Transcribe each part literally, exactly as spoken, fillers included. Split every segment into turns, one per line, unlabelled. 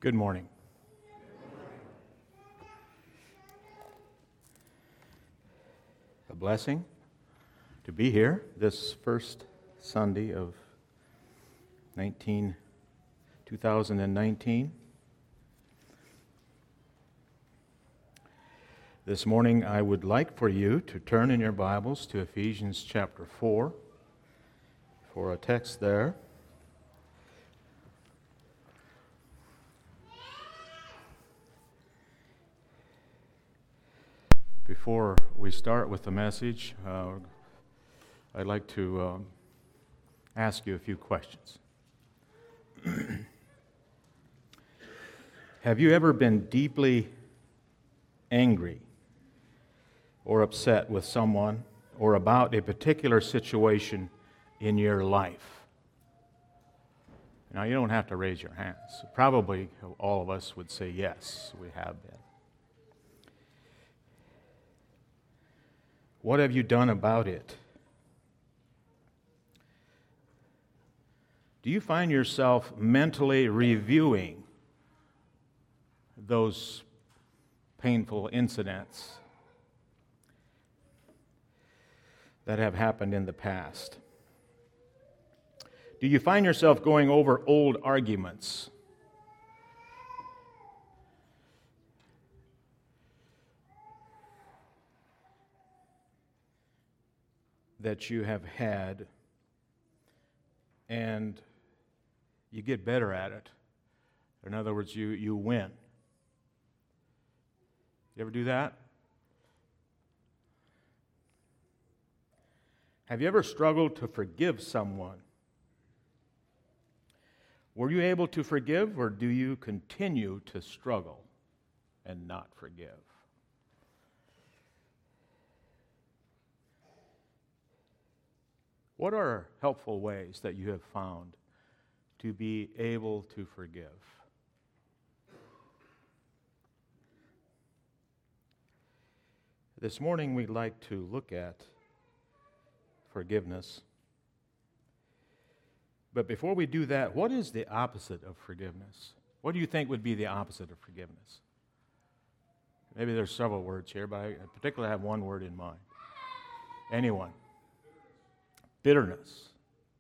Good morning. A blessing to be here this first Sunday of nineteen, two thousand nineteen. This morning I would like for you to turn in your Bibles to Ephesians chapter four for a text there. Before we start with the message, uh, I'd like to uh, ask you a few questions. Have you ever been deeply angry or upset with someone or about a particular situation in your life? Now, you don't have to raise your hands. Probably all of us would say yes, we have been. What have you done about it? Do you find yourself mentally reviewing those painful incidents that have happened in the past? Do you find yourself going over old arguments? That you have had, and you get better at it. In other words, you, you win. You ever do that? Have you ever struggled to forgive someone? Were you able to forgive, or do you continue to struggle and not forgive? What are helpful ways that you have found to be able to forgive? This morning we'd like to look at forgiveness. But before we do that, what is the opposite of forgiveness? What do you think would be the opposite of forgiveness? Maybe there's several words here, but I particularly have one word in mind. Anyone? Bitterness.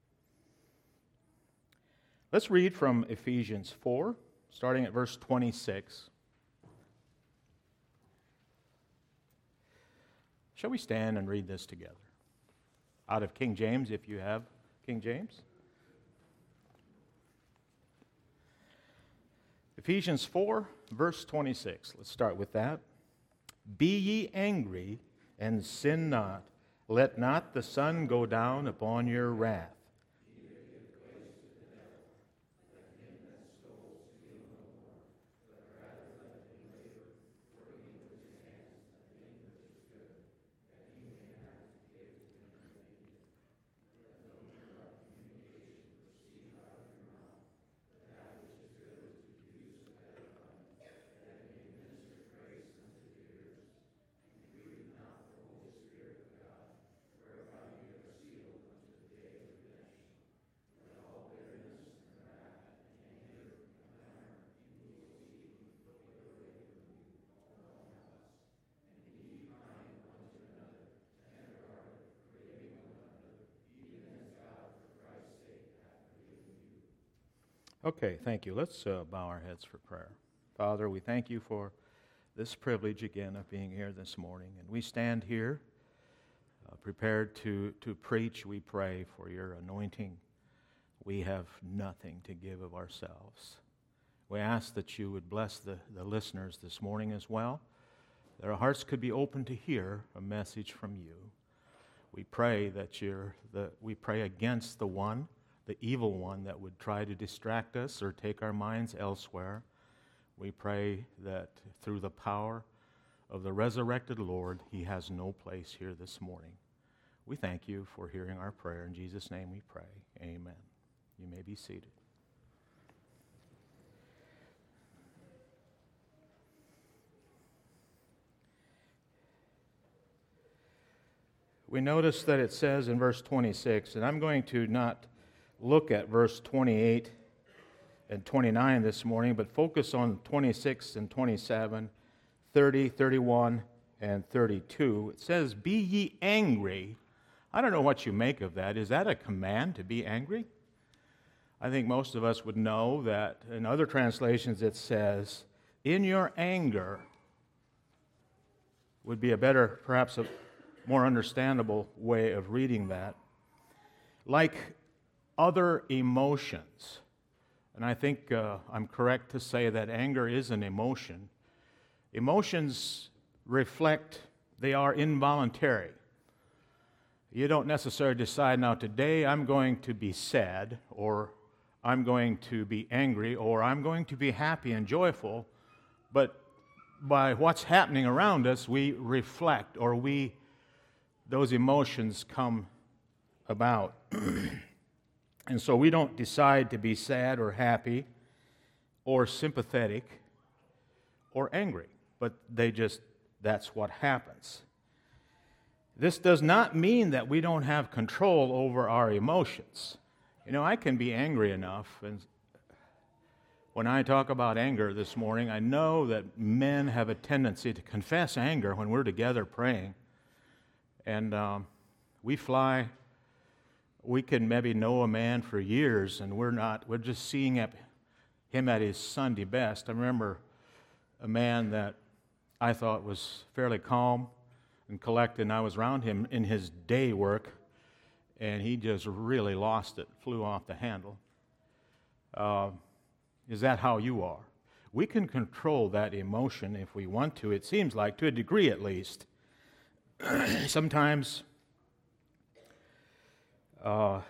Let's read from Ephesians four, starting at verse twenty-six. Shall we stand and read this together? Out of King James, if you have King James. Ephesians four, verse twenty-six. Let's start with that. Be ye angry, and sin not. Let not the sun go down upon your wrath. Okay, thank you. Let's uh, bow our heads for prayer. Father, we thank you for this privilege again of being here this morning. And we stand here uh, prepared to, to preach. We pray for your anointing. We have nothing to give of ourselves. We ask that you would bless the, the listeners this morning as well. Their hearts could be open to hear a message from you. We pray that you're the, we pray against the one the evil one that would try to distract us or take our minds elsewhere. We pray that through the power of the resurrected Lord, he has no place here this morning. We thank you for hearing our prayer. In Jesus' name we pray. Amen. You may be seated. We notice that it says in verse twenty-six, and I'm going to not look at verse twenty-eight and twenty-nine this morning, but focus on twenty-six and twenty-seven, thirty, thirty-one, and thirty-two. It says, "Be ye angry." I don't know what you make of that. Is that a command to be angry? I think most of us would know that in other translations it says, "In your anger," would be a better, perhaps a more understandable way of reading that. Like other emotions. And I think uh, I'm correct to say that anger is an emotion. Emotions reflect, they are involuntary. You don't necessarily decide, now today I'm going to be sad, or I'm going to be angry, or I'm going to be happy and joyful, but by what's happening around us, we reflect, or we, those emotions come about. And so we don't decide to be sad or happy or sympathetic or angry, but they just, that's what happens. This does not mean that we don't have control over our emotions. You know, I can be angry enough, and when I talk about anger this morning, I know that men have a tendency to confess anger when we're together praying. And um, we fly, we can maybe know a man for years, and we're not, we're just seeing him at his Sunday best. I remember a man that I thought was fairly calm and collected, and I was around him in his day work, and he just really lost it, flew off the handle. Uh, is that how you are? We can control that emotion if we want to, it seems like, to a degree at least. Sometimes uh,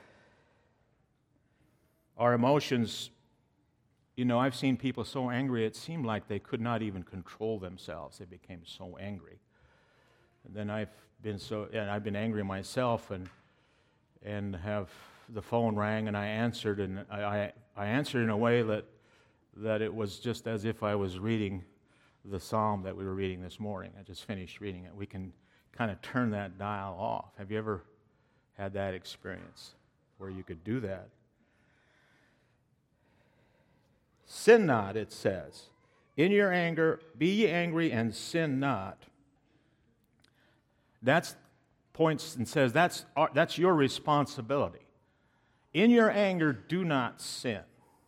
our emotions, you know, I've seen people so angry it seemed like they could not even control themselves. They became so angry. And then I've been so, and I've been angry myself, and and have the phone rang, and I answered, and I, I, I answered in a way that that it was just as if I was reading the psalm that we were reading this morning. I just finished reading it. We can kind of turn that dial off. Have you ever had that experience where you could do that? Sin not, it says. In your anger, be ye angry and sin not. That's points and says that's, our, that's your responsibility. In your anger, do not sin.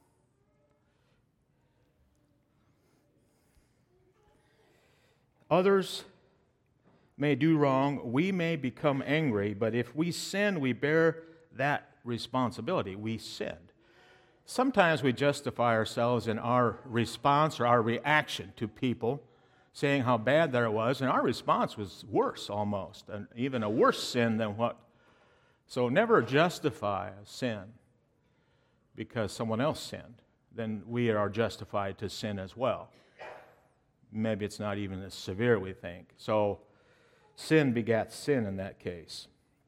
Others may do wrong, we may become angry, but if we sin, we bear that responsibility. We sinned. Sometimes we justify ourselves in our response or our reaction to people, saying how bad there was, and our response was worse almost, and even a worse sin than what. So never justify a sin because someone else sinned. Then we are justified to sin as well. Maybe it's not even as severe we think. So sin begats sin in that case.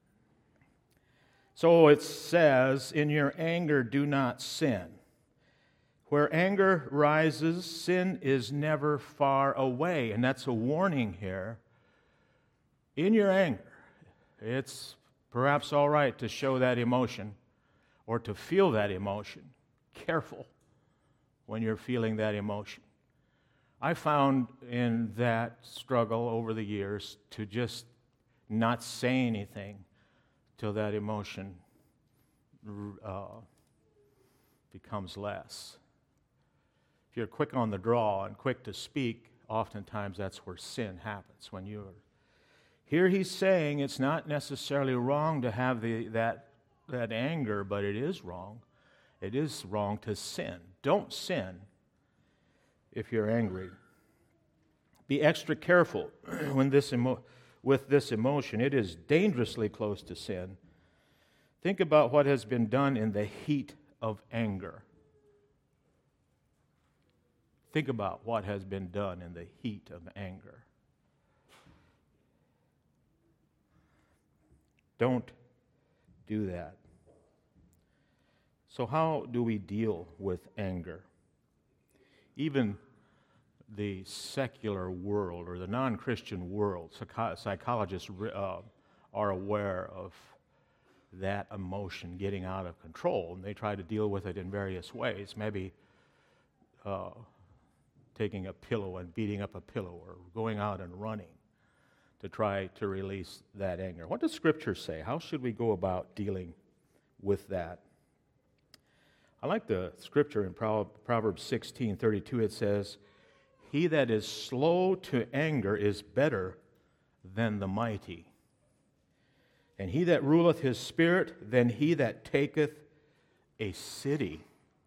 So it says, in your anger do not sin. Where anger rises, sin is never far away. And that's a warning here. In your anger, it's perhaps all right to show that emotion or to feel that emotion. Careful when you're feeling that emotion. I found in that struggle over the years to just not say anything till that emotion uh, becomes less. If you're quick on the draw and quick to speak, oftentimes that's where sin happens. When you're here, he's saying it's not necessarily wrong to have the, that that anger, but it is wrong. It is wrong to sin. Don't sin if you're angry. Be extra careful when this emo- with this emotion. It is dangerously close to sin. Think about what has been done in the heat of anger. Think about what has been done in the heat of anger. Don't do that. So how do we deal with anger? Even the secular world or the non-Christian world, psych- psychologists uh, are aware of that emotion getting out of control, and they try to deal with it in various ways. Maybe uh, taking a pillow and beating up a pillow or going out and running to try to release that anger. What does Scripture say? How should we go about dealing with that? I like the Scripture in Proverbs sixteen thirty-two. It says, "He that is slow to anger is better than the mighty. And he that ruleth his spirit than he that taketh a city."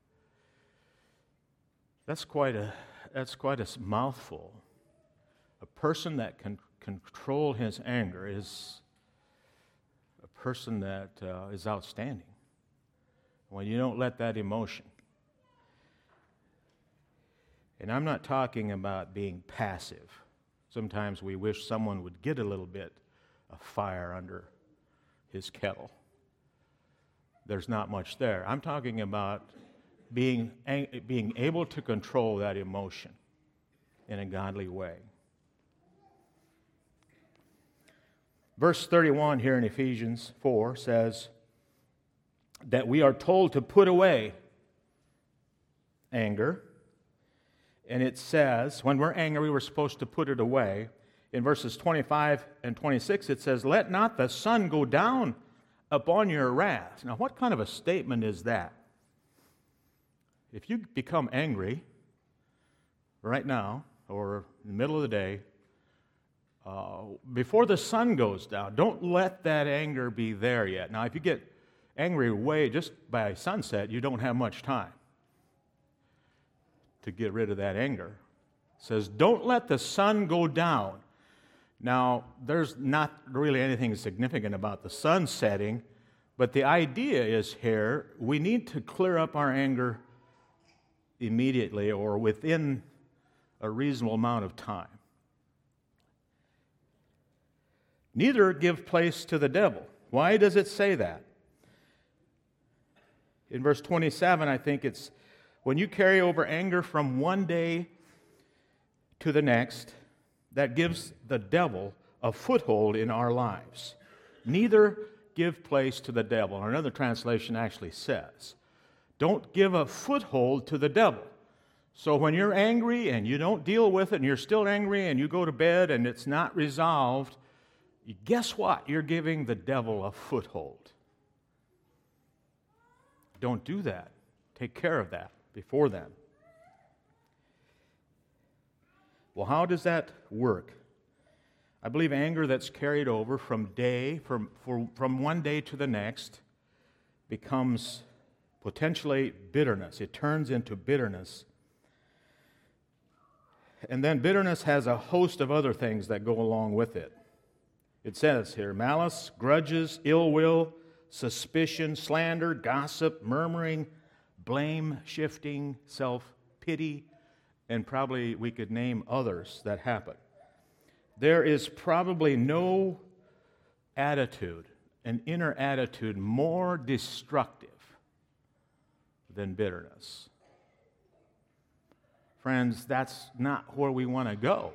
That's quite a that's quite a mouthful. A person that can control his anger is a person that uh, is outstanding. When you don't let that emotion. And I'm not talking about being passive. Sometimes we wish someone would get a little bit of fire under his kettle. There's not much there. I'm talking about being, being able to control that emotion in a godly way. Verse thirty-one here in Ephesians four says that we are told to put away anger. And it says, when we're angry, we're supposed to put it away. In verses twenty-five and twenty-six, it says, "Let not the sun go down upon your wrath." Now, what kind of a statement is that? If you become angry right now, or in the middle of the day, uh, before the sun goes down, don't let that anger be there yet. Now, if you get angry way just by sunset, you don't have much time to get rid of that anger. It says, don't let the sun go down. Now, there's not really anything significant about the sun setting, but the idea is here, we need to clear up our anger immediately or within a reasonable amount of time. Neither give place to the devil. Why does it say that? In verse twenty-seven, I think it's, when you carry over anger from one day to the next, that gives the devil a foothold in our lives. Neither give place to the devil. Another translation actually says, don't give a foothold to the devil. So when you're angry and you don't deal with it and you're still angry and you go to bed and it's not resolved, guess what? You're giving the devil a foothold. Don't do that. Take care of that before then. Well, how does that work? I believe anger that's carried over from day, from, for, from one day to the next, becomes potentially bitterness. It turns into bitterness. And then bitterness has a host of other things that go along with it. It says here, malice, grudges, ill will, suspicion, slander, gossip, murmuring, blame, shifting, self-pity, and probably we could name others that happen. There is probably no attitude, an inner attitude, more destructive than bitterness. Friends, that's not where we want to go.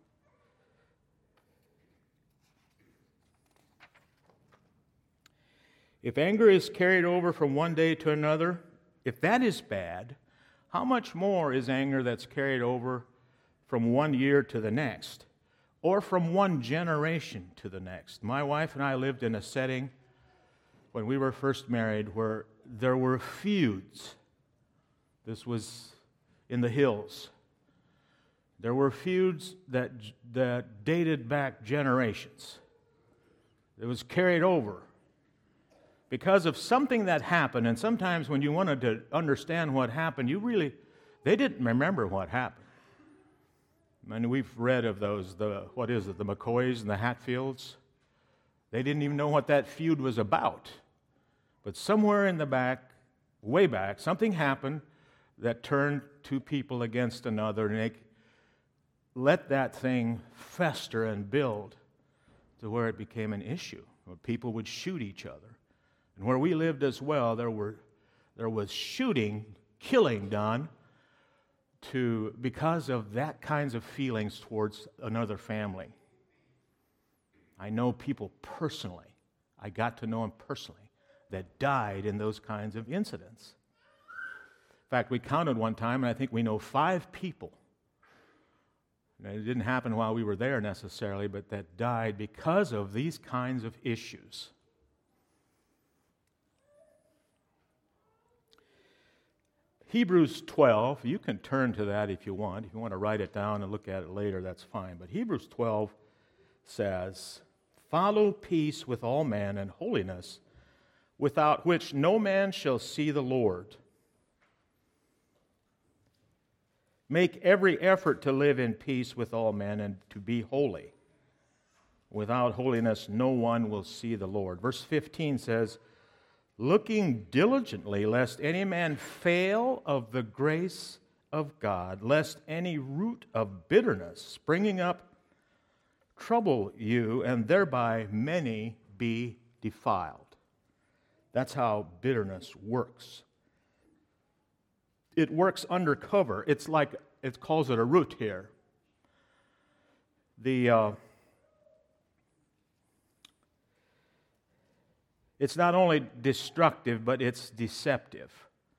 If anger is carried over from one day to another, if that is bad, how much more is anger that's carried over from one year to the next, or from one generation to the next? My wife and I lived in a setting when we were first married where there were feuds. This was in the hills. There were feuds that, that dated back generations. It was carried over because of something that happened, and sometimes when you wanted to understand what happened, you really, they didn't remember what happened. I mean, we've read of those, the what is it, the McCoys and the Hatfields. They didn't even know what that feud was about. But somewhere in the back, way back, something happened that turned two people against another, and they let that thing fester and build to where it became an issue, where people would shoot each other. And where we lived as well, there were there was shooting, killing done to because of that kinds of feelings towards another family. I know people personally, I got to know them personally, that died in those kinds of incidents. fact, we counted one time, and I think we know five people. Now, it didn't happen while we were there necessarily, but that died because of these kinds of issues. Hebrews twelve, you can turn to that if you want. If you want to write it down and look at it later, that's fine. But Hebrews twelve says, "Follow peace with all men and holiness, without which no man shall see the Lord. Make every effort to live in peace with all men and to be holy. Without holiness no one will see the Lord." Verse fifteen says, "Looking diligently, lest any man fail of the grace of God, lest any root of bitterness springing up trouble you, and thereby many be defiled." That's how bitterness works. It works undercover. It's like, it calls it a root here. The... Uh, It's not only destructive, but it's deceptive.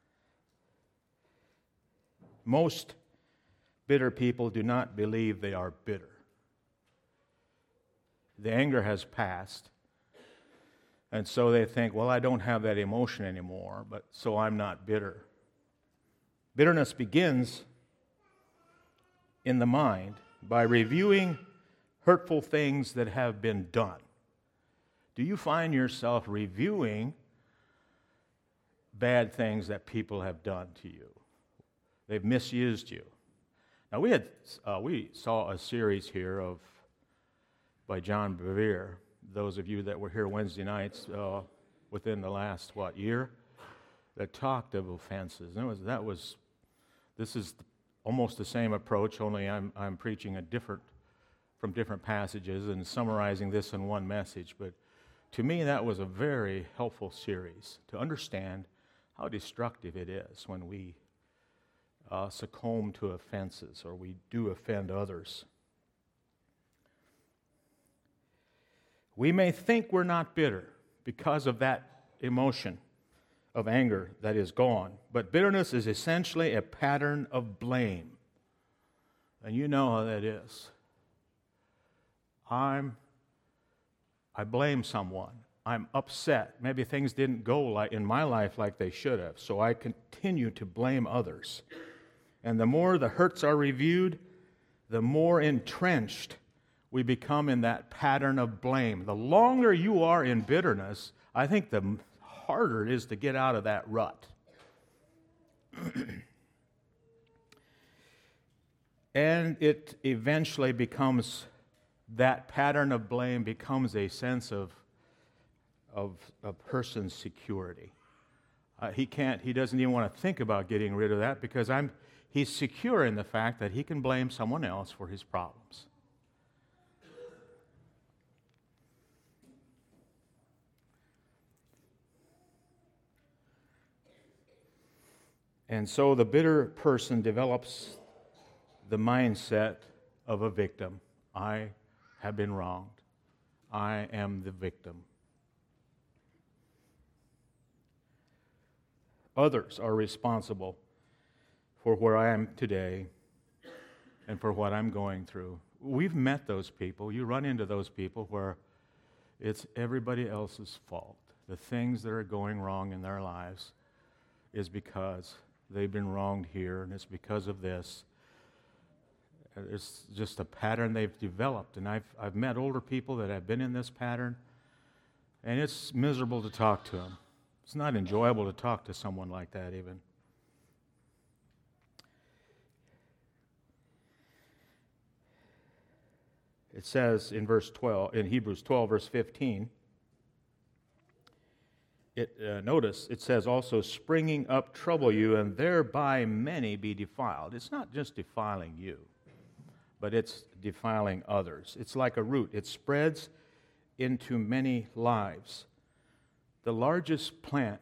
Most bitter people do not believe they are bitter. The anger has passed, and so they think, well, I don't have that emotion anymore, but so I'm not bitter. Bitterness begins in the mind by reviewing hurtful things that have been done. Do you find yourself reviewing bad things that people have done to you? They've misused you. Now we had uh, we saw a series here of by John Bevere. Those of you that were here Wednesday nights uh, within the last what year that talked of offenses. That was that was this is almost the same approach. Only I'm I'm preaching a different from different passages and summarizing this in one message, but. To me, that was a very helpful series to understand how destructive it is when we uh, succumb to offenses or we do offend others. We may think we're not bitter because of that emotion of anger that is gone, but bitterness is essentially a pattern of blame. And you know how that is. I'm I blame someone. I'm upset. Maybe things didn't go like in my life like they should have, so I continue to blame others. And the more the hurts are reviewed, the more entrenched we become in that pattern of blame. The longer you are in bitterness, I think the harder it is to get out of that rut. And it eventually becomes that pattern of blame becomes a sense of of a person's security. Uh, he can't. He doesn't even want to think about getting rid of that because I'm. He's secure in the fact that he can blame someone else for his problems. And so the bitter person develops the mindset of a victim. I have been wronged. I am the victim. Others are responsible for where I am today and for what I'm going through. We've met those people. You run into those people where it's everybody else's fault. The things that are going wrong in their lives is because they've been wronged here, and it's because of this. It's just a pattern they've developed, and I've I've met older people that have been in this pattern, and it's miserable to talk to them. It's not enjoyable to talk to someone like that even. It says in verse twelve, in Hebrews twelve, verse fifteen, it uh, notice it says also, springing up trouble you, and thereby many be defiled. It's not just defiling you, but it's defiling others. It's like a root. It spreads into many lives. The largest plant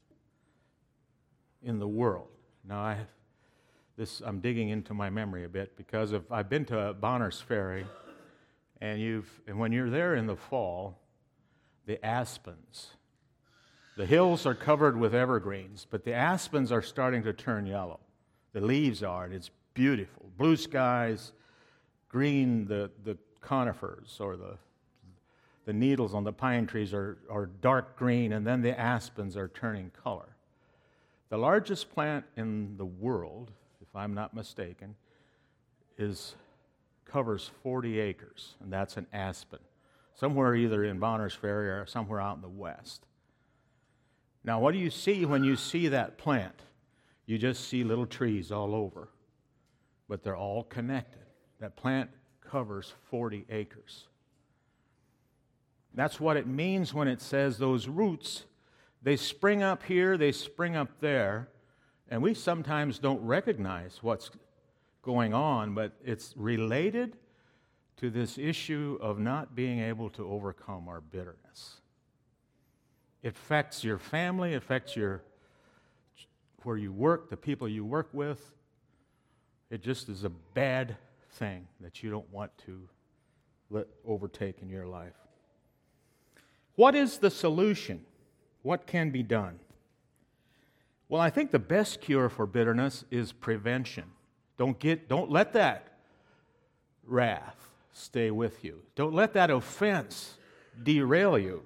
in the world. Now, I this I'm digging into my memory a bit because of I've been to Bonners Ferry, and you've and when you're there in the fall, the aspens The hills are covered with evergreens, but the aspens are starting to turn yellow. The leaves are, and it's beautiful. Blue skies, green, the, the conifers or the, the needles on the pine trees are, are dark green, and then the aspens are turning color. The largest plant in the world, if I'm not mistaken, is covers forty acres, and that's an aspen, somewhere either in Bonners Ferry or somewhere out in the west. Now, what do you see when you see that plant? You just see little trees all over, but they're all connected. That plant covers forty acres. That's what it means when it says those roots, they spring up here, they spring up there, and we sometimes don't recognize what's going on, but it's related to this issue of not being able to overcome our bitterness. It affects your family, it affects your where you work, the people you work with. It just is a bad thing that you don't want to let overtake in your life. What is the solution? What can be done? Well, I think the best cure for bitterness is prevention. Don't get, don't let that wrath stay with you. Don't let that offense derail you.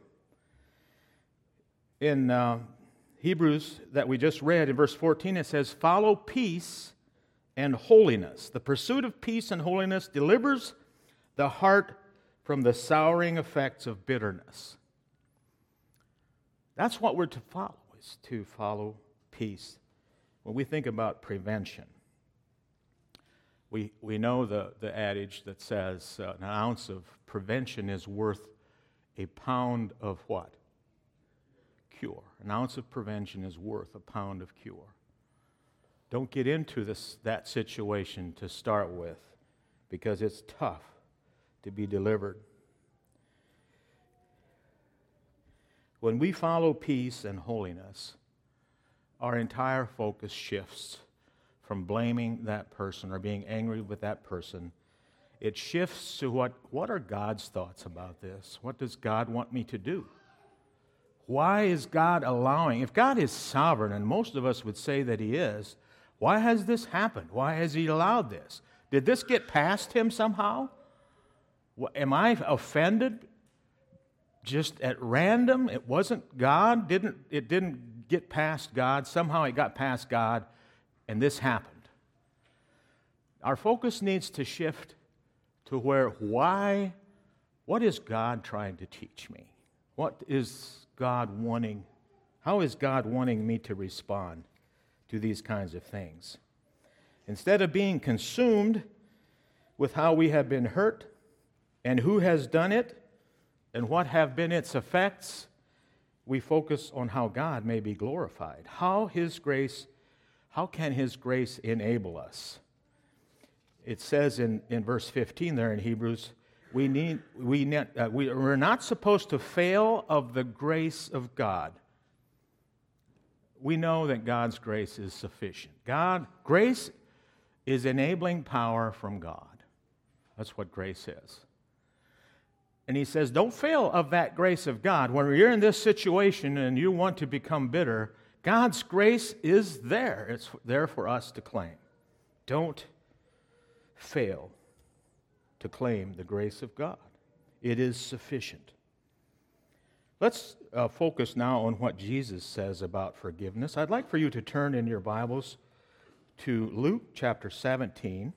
In uh, Hebrews that we just read in verse fourteen, it says, "Follow peace and holiness. The pursuit of peace and holiness delivers the heart from the souring effects of bitterness." That's what we're to follow, is to follow peace. When we think about prevention, we, we know the, the adage that says uh, an ounce of prevention is worth a pound of what? Cure. An ounce of prevention is worth a pound of cure. Don't get into this that situation to start with, because it's tough to be delivered. When we follow peace and holiness, our entire focus shifts from blaming that person or being angry with that person. It shifts to what, what are God's thoughts about this? What does God want me to do? Why is God allowing? If God is sovereign, and most of us would say that He is, why has this happened? Why has He allowed this? Did this get past Him somehow? Am I offended just at random? It wasn't God. Didn't it didn't get past God. Somehow it got past God, and this happened. Our focus needs to shift to where, why, what is God trying to teach me? What is God wanting? How is God wanting me to respond to these kinds of things? Instead of being consumed with how we have been hurt and who has done it and what have been its effects, we focus on how God may be glorified. How His grace, how can His grace enable us? It says in, in verse fifteen there in Hebrews, we need we need, uh, we we're not supposed to fail of the grace of God. We know that God's grace is sufficient. God, grace is enabling power from God. That's what grace is. And he says, don't fail of that grace of God. When you're in this situation and you want to become bitter, God's grace is there. It's there for us to claim. Don't fail to claim the grace of God. It is sufficient. Let's uh, focus now on what Jesus says about forgiveness. I'd like for you to turn in your Bibles to Luke chapter seventeen.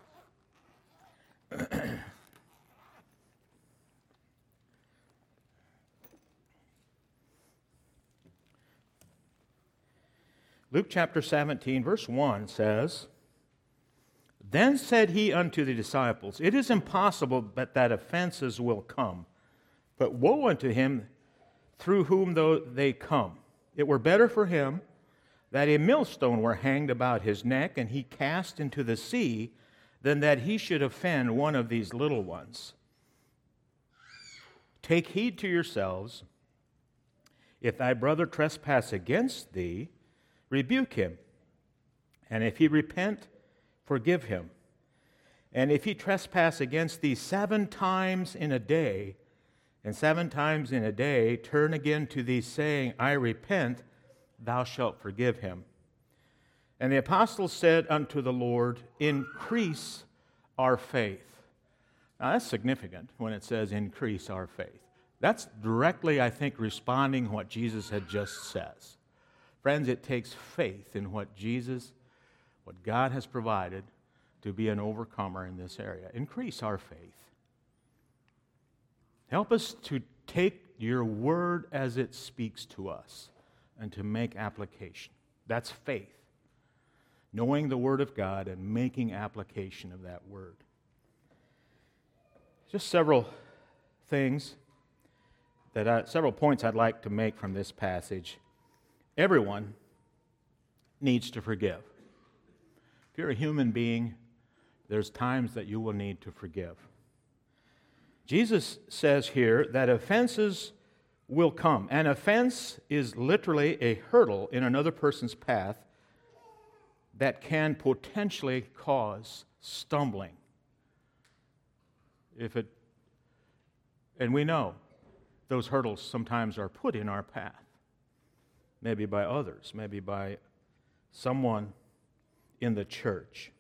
Luke chapter seventeen, verse one says, "Then said he unto the disciples, It is impossible but that offenses will come, but woe unto him through whom though they come. It were better for him that a millstone were hanged about his neck, and he cast into the sea, than that he should offend one of these little ones. Take heed to yourselves. If thy brother trespass against thee, rebuke him. And if he repent, forgive him. And if he trespass against thee seven times in a day, and seven times in a day turn again to thee, saying, I repent, thou shalt forgive him. And the apostles said unto the Lord, increase our faith. Now that's significant when it says increase our faith. That's directly, I think, responding what Jesus had just said. Friends, it takes faith in what Jesus, what God has provided to be an overcomer in this area. Increase our faith. Help us to take your word as it speaks to us and to make application. That's faith. Knowing the word of God and making application of that word. Just several things, that I, several points I'd like to make from this passage. Everyone needs to forgive. If you're a human being, there's times that you will need to forgive. Jesus says here that offenses will come. An offense is literally a hurdle in another person's path that can potentially cause stumbling. If it, and we know those hurdles sometimes are put in our path, maybe by others, maybe by someone in the church.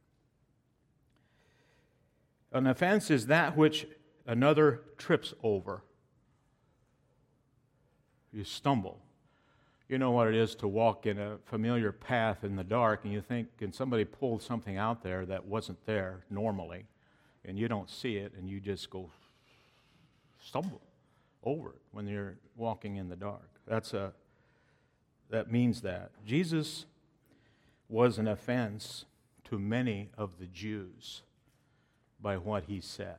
An offense is that which another trips over. You stumble. You know what it is to walk in a familiar path in the dark, and you think, and somebody pulled something out there that wasn't there normally, and you don't see it, and you just go stumble over it when you're walking in the dark. That's a, that means that. Jesus was an offense to many of the Jews by what he said.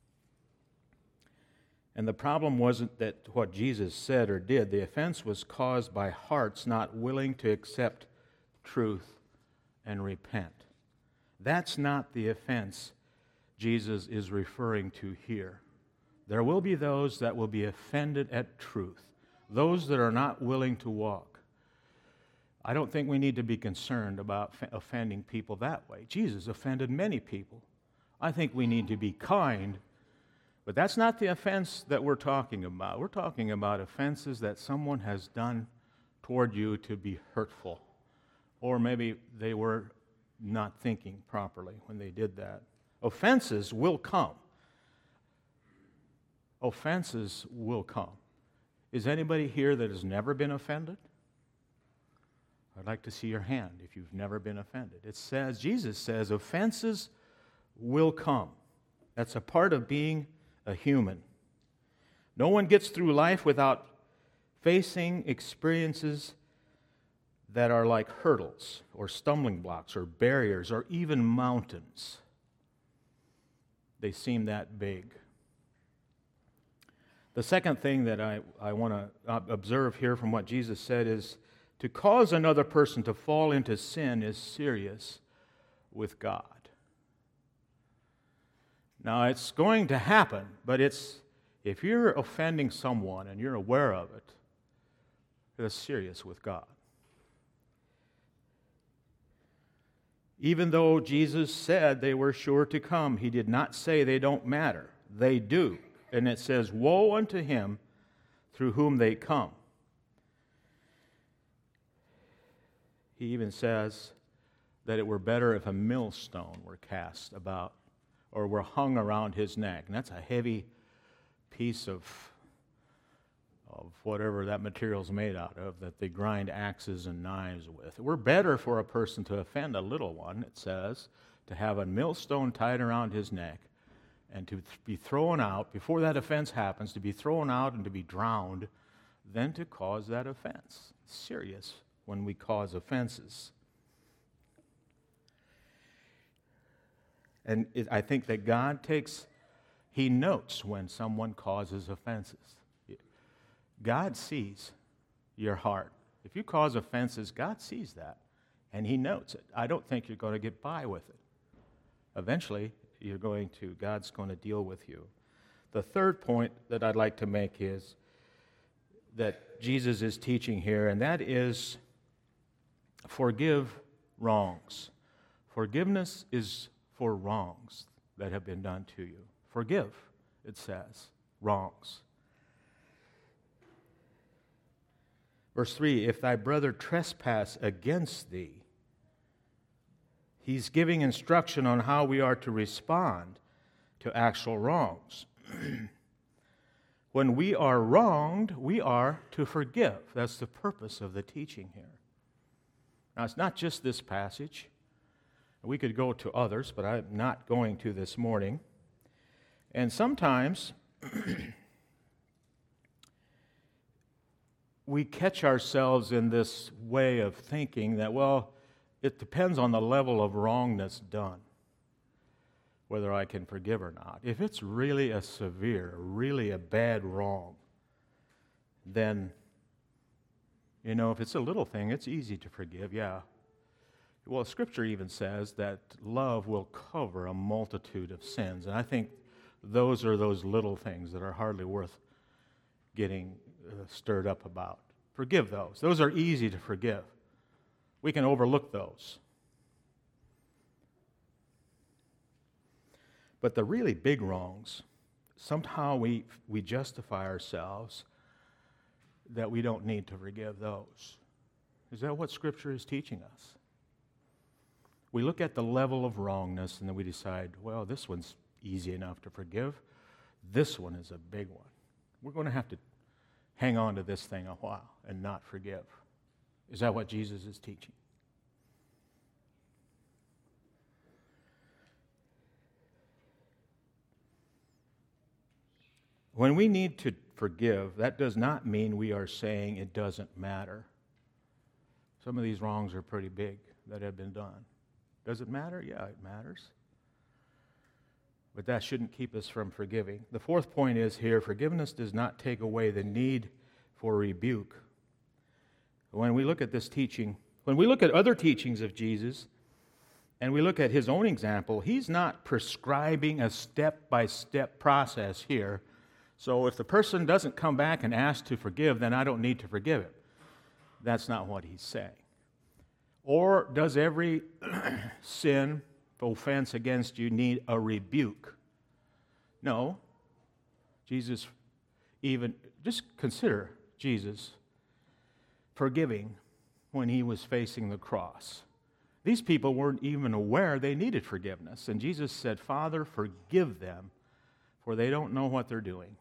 And the problem wasn't that what Jesus said or did. The offense was caused by hearts not willing to accept truth and repent. That's not the offense Jesus is referring to here. There will be those that will be offended at truth, those that are not willing to walk. I don't think we need to be concerned about offending people that way. Jesus offended many people. I think we need to be kind. But that's not the offense that we're talking about. We're talking about offenses that someone has done toward you to be hurtful. Or maybe they were not thinking properly when they did that. Offenses will come. Offenses will come. Is anybody here that has never been offended? I'd like to see your hand if you've never been offended. It says, Jesus says, offenses will come. That's a part of being a human. No one gets through life without facing experiences that are like hurdles or stumbling blocks or barriers or even mountains. They seem that big. The second thing that I, I want to observe here from what Jesus said is to cause another person to fall into sin is serious with God. Now, it's going to happen, but it's if you're offending someone and you're aware of it, it's serious with God. Even though Jesus said they were sure to come, he did not say they don't matter. They do. And it says, woe unto him through whom they come. He even says that it were better if a millstone were cast about or were hung around his neck. And that's a heavy piece of, of whatever that material's made out of that they grind axes and knives with. It were better for a person to offend a little one, it says, to have a millstone tied around his neck and to be thrown out, before that offense happens, to be thrown out and to be drowned, than to cause that offense. It's serious when we cause offenses. And it, I think that God takes, he notes when someone causes offenses. God sees your heart. If you cause offenses, God sees that, and he notes it. I don't think you're going to get by with it. Eventually, you're going to, God's going to deal with you. The third point that I'd like to make is that Jesus is teaching here, and that is forgive wrongs. Forgiveness is for wrongs that have been done to you. Forgive, it says, wrongs. Verse three, if thy brother trespass against thee, he's giving instruction on how we are to respond to actual wrongs. When we are wronged, we are to forgive. That's the purpose of the teaching here. Now, it's not just this passage. We could go to others, but I'm not going to this morning. And sometimes we catch ourselves in this way of thinking that, well, it depends on the level of wrongness done, whether I can forgive or not. If it's really a severe, really a bad wrong, then, you know, if it's a little thing, it's easy to forgive, yeah. Well, Scripture even says that love will cover a multitude of sins. And I think those are those little things that are hardly worth getting uh, stirred up about. Forgive those. Those are easy to forgive. We can overlook those. But the really big wrongs, somehow we, we justify ourselves that we don't need to forgive those. Is that what Scripture is teaching us? We look at the level of wrongness and then we decide, well, this one's easy enough to forgive. This one is a big one. We're going to have to hang on to this thing a while and not forgive. Is that what Jesus is teaching? When we need to forgive, that does not mean we are saying it doesn't matter. Some of these wrongs are pretty big that have been done. Does it matter? Yeah, it matters. But that shouldn't keep us from forgiving. The fourth point is here, forgiveness does not take away the need for rebuke. When we look at this teaching, when we look at other teachings of Jesus, and we look at his own example, he's not prescribing a step-by-step process here. So if the person doesn't come back and ask to forgive, then I don't need to forgive him. That's not what he's saying. Or does every sin, offense against you need a rebuke? No. Jesus even, just consider Jesus forgiving when he was facing the cross. These people weren't even aware they needed forgiveness. And Jesus said, Father, forgive them, for they don't know what they're doing.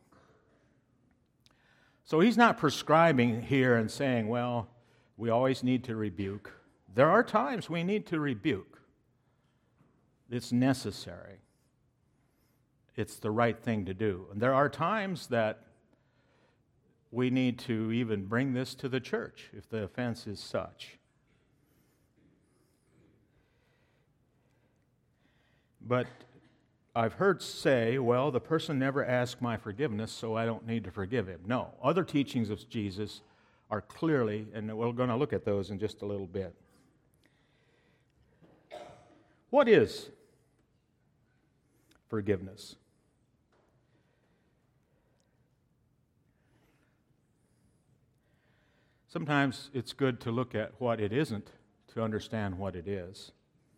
So he's not prescribing here and saying, well, we always need to rebuke. There are times we need to rebuke. It's necessary. It's the right thing to do. And there are times that we need to even bring this to the church if the offense is such. But I've heard say, well, the person never asked my forgiveness, so I don't need to forgive him. No. Other teachings of Jesus are clearly, and we're going to look at those in just a little bit. What is forgiveness? Sometimes it's good to look at what it isn't to understand what it is.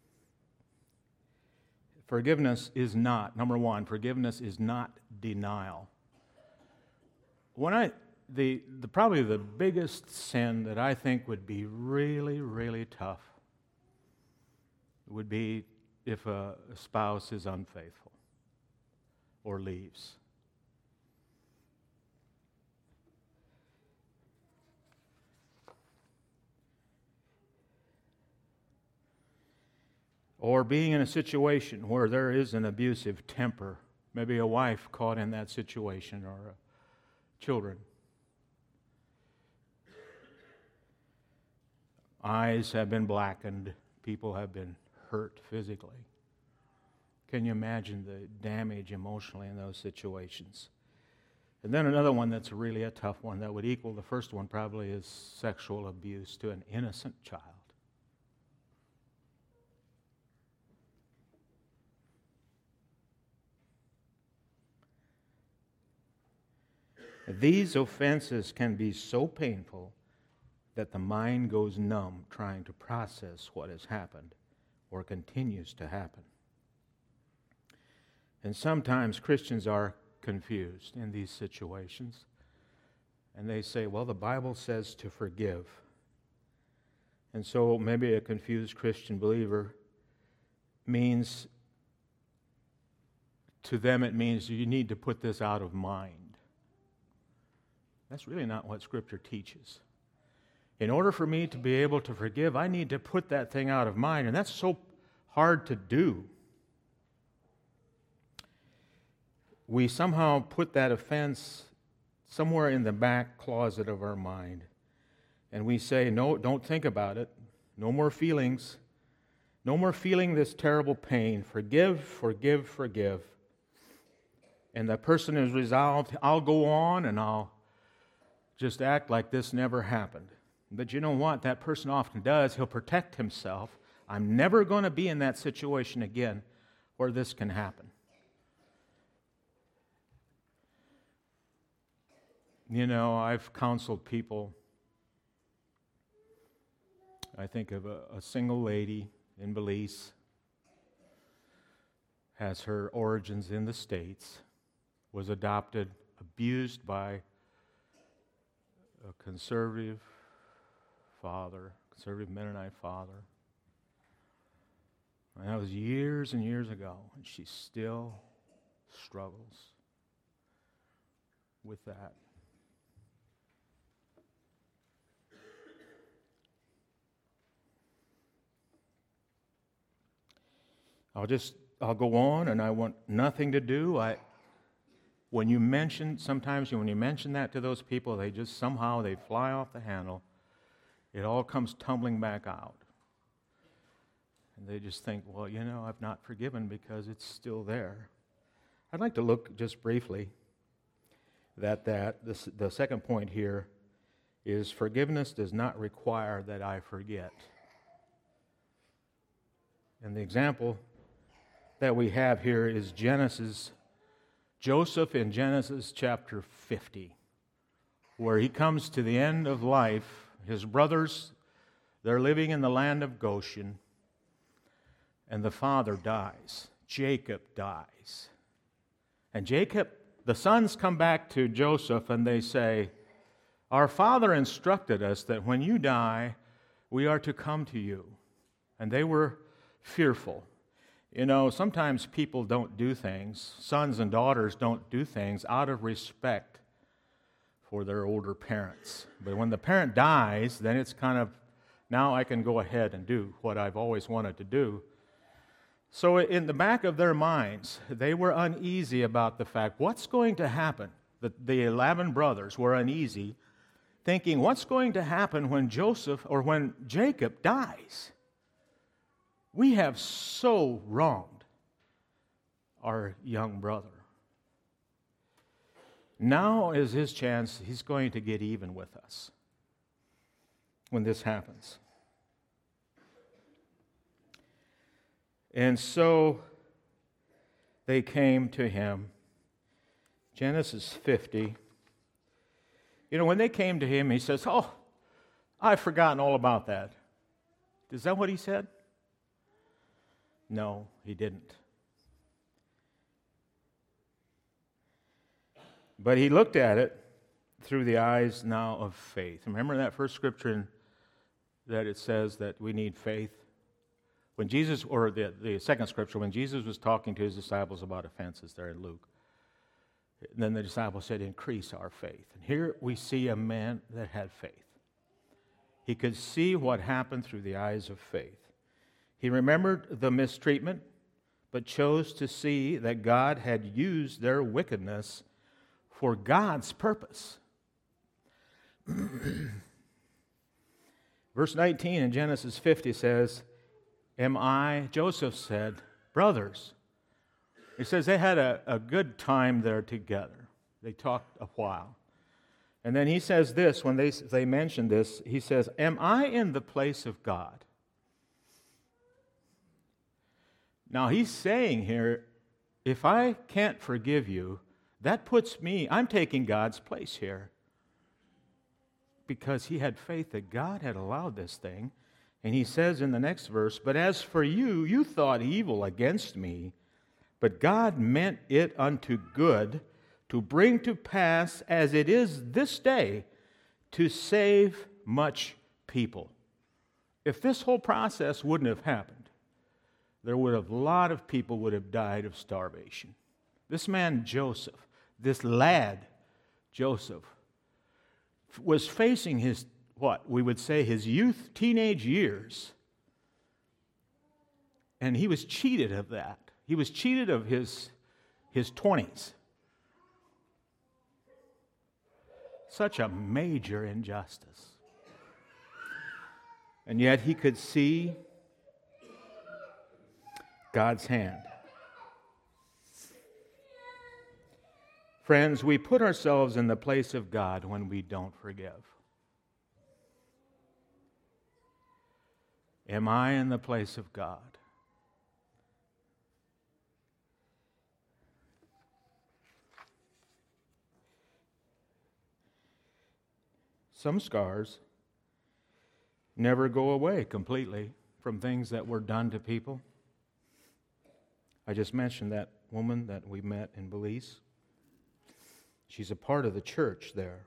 Forgiveness is not, number one, forgiveness is not denial. When I, the, the probably the biggest sin that I think would be really, really tough would be if a, a spouse is unfaithful or leaves. Or being in a situation where there is an abusive temper, maybe a wife caught in that situation or uh, children. Eyes have been blackened, people have been hurt physically. Can you imagine the damage emotionally in those situations? And then another one that's really a tough one that would equal the first one probably is sexual abuse to an innocent child. These offenses can be so painful that the mind goes numb trying to process what has happened or continues to happen. And sometimes Christians are confused in these situations. And they say, well, the Bible says to forgive. And so maybe a confused Christian believer means, to them it means you need to put this out of mind. That's really not what Scripture teaches. In order for me to be able to forgive, I need to put that thing out of mind, and that's so hard to do. We somehow put that offense somewhere in the back closet of our mind. And we say, no, don't think about it. No more feelings. No more feeling this terrible pain. Forgive, forgive, forgive. And the person is resolved, I'll go on and I'll just act like this never happened. But you know what? That person often does. He'll protect himself. I'm never going to be in that situation again where this can happen. You know, I've counseled people. I think of a, a single lady in Belize, has her origins in the States, was adopted, abused by a conservative father, conservative Mennonite father. And that was years and years ago, and she still struggles with that. I'll just, I'll go on, and I want nothing to do. I, when you mention, sometimes when you mention that to those people, they just somehow, they fly off the handle. It all comes tumbling back out. And they just think, well, you know, I've not forgiven because it's still there. I'd like to look just briefly that that this, the second point here is forgiveness does not require that I forget. And the example that we have here is Genesis, Joseph in Genesis chapter fifty, where he comes to the end of life. His brothers, they're living in the land of Goshen, and the father dies. Jacob dies. And Jacob, the sons come back to Joseph and they say, our father instructed us that when you die, we are to come to you. And they were fearful. You know, sometimes people don't do things, sons and daughters don't do things out of respect for their older parents. But when the parent dies, then it's kind of, now I can go ahead and do what I've always wanted to do. So in the back of their minds, they were uneasy about the fact, what's going to happen? The, the eleven brothers were uneasy, thinking, what's going to happen when Joseph or when Jacob dies? We have so wronged our young brother. Now is his chance. He's going to get even with us when this happens. And so they came to him. Genesis fifty. You know, when they came to him, he says, oh, I've forgotten all about that. Is that what he said? No, he didn't. But he looked at it through the eyes now of faith. Remember that first scripture in, that it says that we need faith? When Jesus, or the, the second scripture, when Jesus was talking to his disciples about offenses there in Luke, then the disciples said, increase our faith. And here we see a man that had faith. He could see what happened through the eyes of faith. He remembered the mistreatment, but chose to see that God had used their wickedness for God's purpose. Verse nineteen in Genesis fifty says, am I, Joseph said, brothers. He says they had a, a good time there together. They talked a while. And then he says this, when they, they mention this, he says, am I in the place of God? Now he's saying here, if I can't forgive you, that puts me, I'm taking God's place here. Because he had faith that God had allowed this thing. And he says in the next verse, but as for you, you thought evil against me, but God meant it unto good, to bring to pass as it is this day, to save much people. If this whole process wouldn't have happened, there would have a lot of people would have died of starvation. This man Joseph, this lad Joseph, was facing his, what we would say, his youth, teenage years. And he was cheated of that. He was cheated of his, his twenties. Such a major injustice. And yet he could see God's hand. Friends, we put ourselves in the place of God when we don't forgive. Am I in the place of God? Some scars never go away completely from things that were done to people. I just mentioned that woman that we met in Belize. She's a part of the church there.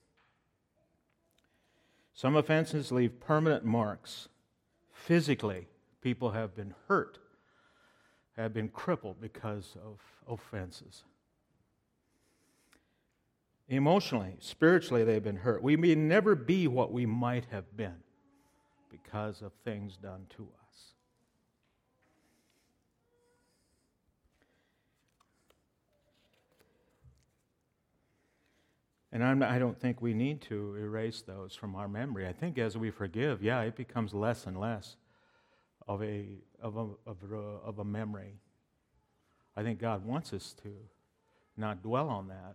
Some offenses leave permanent marks. Physically, people have been hurt, have been crippled because of offenses. Emotionally, spiritually, they've been hurt. We may never be what we might have been because of things done to us. And I'm, I don't think we need to erase those from our memory. I think as we forgive, yeah, it becomes less and less of a, of a, of a, of a memory. I think God wants us to not dwell on that.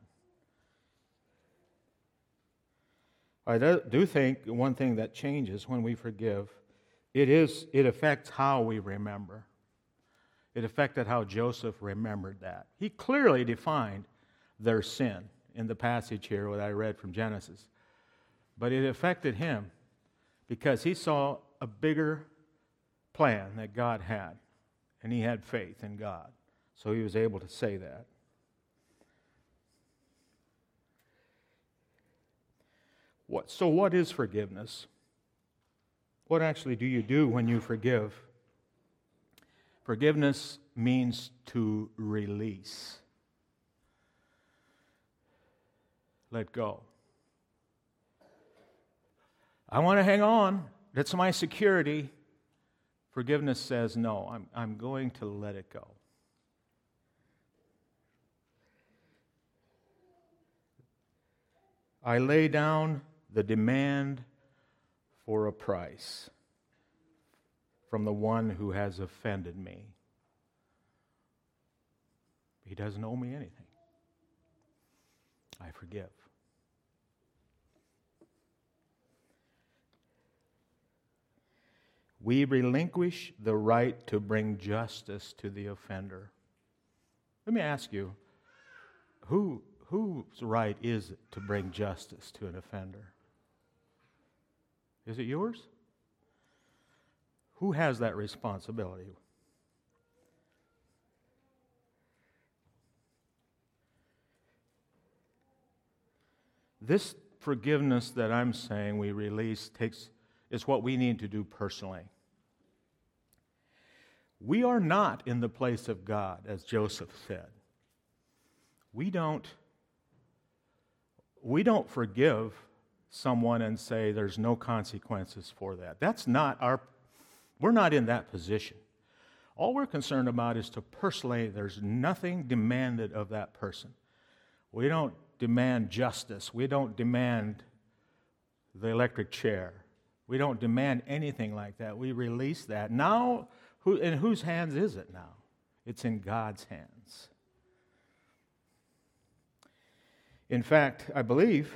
I do think one thing that changes when we forgive, it is it affects how we remember. It affected how Joseph remembered that. He clearly defined their sin in the passage here that I read from Genesis. But it affected him because he saw a bigger plan that God had, and he had faith in God. So he was able to say that. What, so what is forgiveness? What actually do you do when you forgive? Forgiveness means to release. Let go. I want to hang on. That's my security. Forgiveness says, no, I'm, I'm going to let it go. I lay down the demand for a price from the one who has offended me. He doesn't owe me anything. I forgive. We relinquish the right to bring justice to the offender. Let me ask you, who, whose right is it to bring justice to an offender? Is it yours? Who has that responsibility? This forgiveness that I'm saying we release takes is what we need to do personally. We are not in the place of God, as Joseph said. We don't, we don't forgive someone and say there's no consequences for that. That's not our, we're not in that position. All we're concerned about is to personally, there's nothing demanded of that person. We don't demand justice. We don't demand the electric chair. We don't demand anything like that. We release that. Now, who, in whose hands is it now? It's in God's hands. In fact, I believe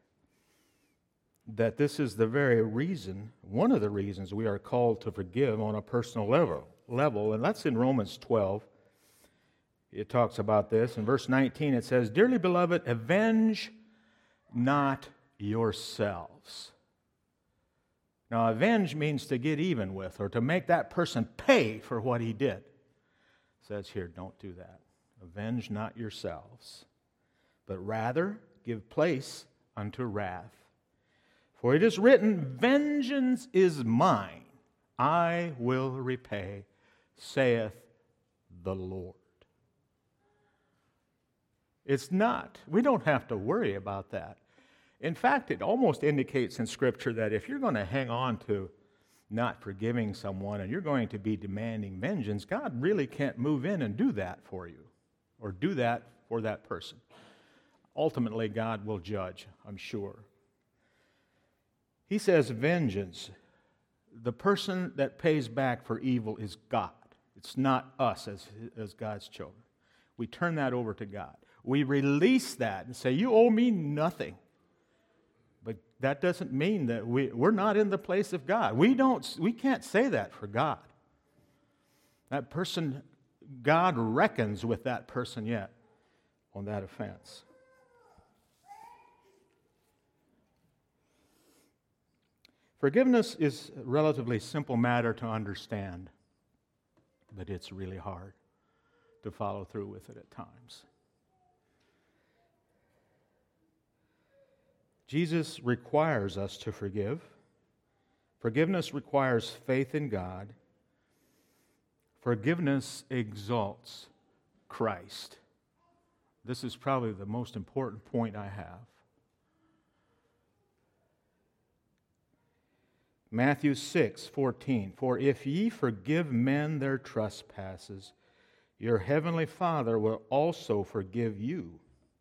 that this is the very reason, one of the reasons we are called to forgive on a personal level, level, and that's in Romans twelve. It talks about this. In verse nineteen, it says, "Dearly beloved, avenge not yourselves." Now, avenge means to get even with or to make that person pay for what he did. It says here, don't do that. Avenge not yourselves, but rather give place unto wrath. For it is written, vengeance is mine, I will repay, saith the Lord. It's not. We don't have to worry about that. In fact, it almost indicates in Scripture that if you're going to hang on to not forgiving someone and you're going to be demanding vengeance, God really can't move in and do that for you or do that for that person. Ultimately, God will judge, I'm sure. He says vengeance. The person that pays back for evil is God. It's not us as, as God's children. We turn that over to God. We release that and say, you owe me nothing. But that doesn't mean that we, we're not in the place of God. We don't. We can't say that for God. That person, God reckons with that person yet on that offense. Forgiveness is a relatively simple matter to understand, but it's really hard to follow through with it at times. Jesus requires us to forgive. Forgiveness requires faith in God. Forgiveness exalts Christ. This is probably the most important point I have. Matthew six fourteen, for if ye forgive men their trespasses, your heavenly Father will also forgive you.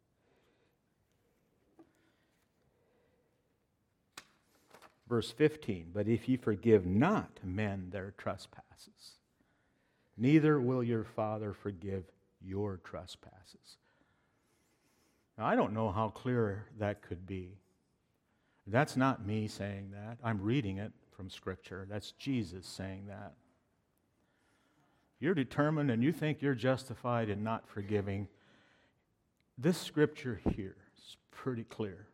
Verse fifteen, but if ye forgive not men their trespasses, neither will your Father forgive your trespasses. Now, I don't know how clear that could be. That's not me saying that. I'm reading it from Scripture. That's Jesus saying that. You're determined and you think you're justified in not forgiving. This Scripture here is pretty clear.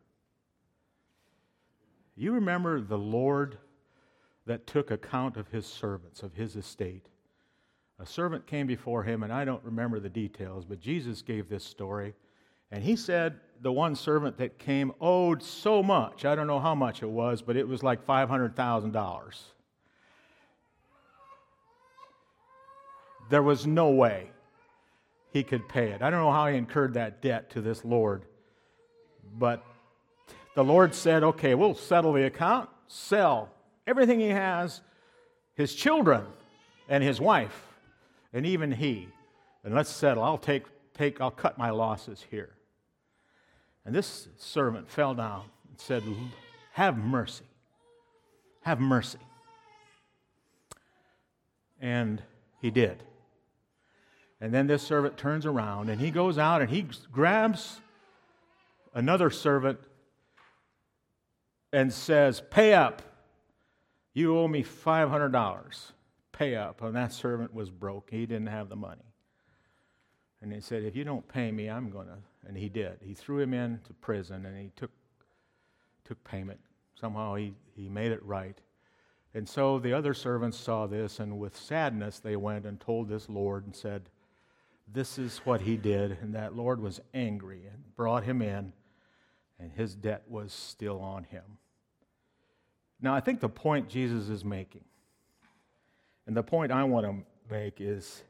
You remember the Lord that took account of his servants, of his estate. A servant came before him, and I don't remember the details, but Jesus gave this story. And he said the one servant that came owed so much. I don't know how much it was, but it was like five hundred thousand dollars. There was no way he could pay it. I don't know how he incurred that debt to this Lord. But the Lord said, okay, we'll settle the account, sell everything he has, his children and his wife, and even he. And let's settle. I'll take, take, I'll cut my losses here. And this servant fell down and said, have mercy. Have mercy. And he did. And then this servant turns around and he goes out and he grabs another servant and says, pay up. You owe me five hundred dollars. Pay up. And that servant was broke. He didn't have the money. And he said, if you don't pay me, I'm going to. And he did. He threw him into prison and he took took payment. Somehow he, he made it right. And so the other servants saw this, and with sadness they went and told this Lord and said, this is what he did. And that Lord was angry and brought him in, and his debt was still on him. Now, I think the point Jesus is making, and the point I want to make is,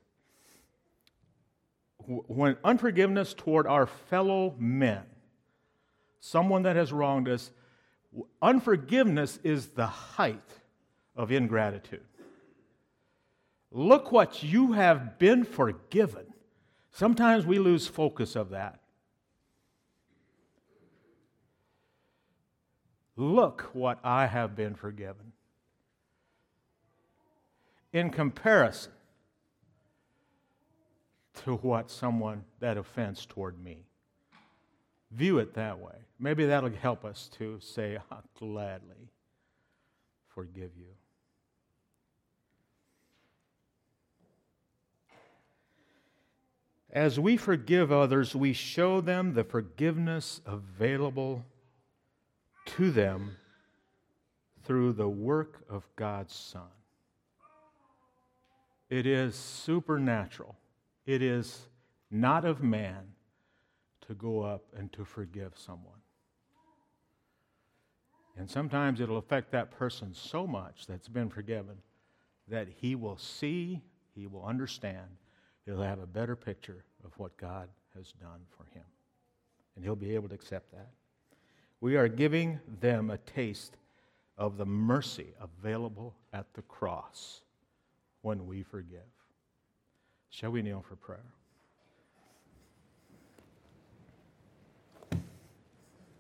when unforgiveness toward our fellow men, someone that has wronged us, unforgiveness is the height of ingratitude. Look what you have been forgiven. Sometimes we lose focus of that. Look what I have been forgiven. In comparison to what someone, that offense toward me. View it that way. Maybe that'll help us to say, I'll gladly forgive you. As we forgive others, we show them the forgiveness available to them through the work of God's Son. It is supernatural. It is not of man to go up and to forgive someone. And sometimes it'll affect that person so much that's been forgiven that he will see, he will understand, he'll have a better picture of what God has done for him. And he'll be able to accept that. We are giving them a taste of the mercy available at the cross when we forgive. Shall we kneel for prayer?